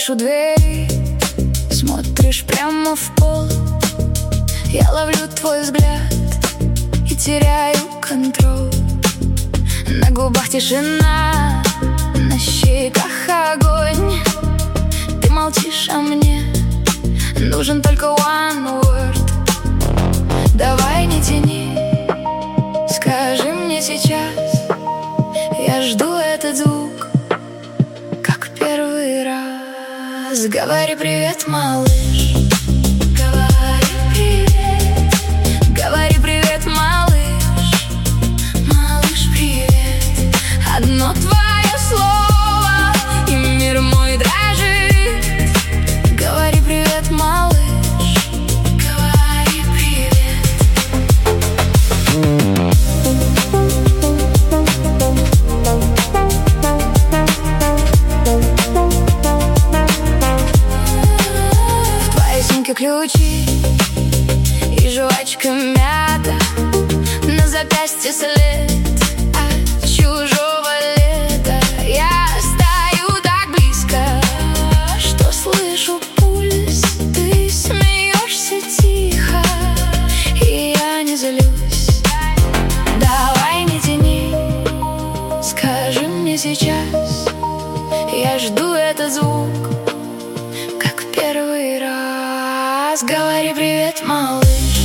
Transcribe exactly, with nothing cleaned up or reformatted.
стоишь у двери, смотришь прямо в пол. Я ловлю твой взгляд и теряю контроль. На губах тишина, на щеках огонь. Ты молчишь, а мне нужен только one word. Давай не тяни, скажи мне сейчас. Я жду этот звук, как первый раз. Говори привет, малыш. Говори привет. Говори привет, малыш. Малыш, привет. Одно твое слово, и мир мой дрожит. Говори привет, малыш. Говори привет. В твоей сумке ключи и жвачка мята, на запястье след от чужого лета. Я стою так близко, что слышу пульс. Ты смеешься тихо, и я не злюсь. Давай не тяни, скажи мне сейчас. Я жду этот звук, как первый раз. Говори привет, малыш.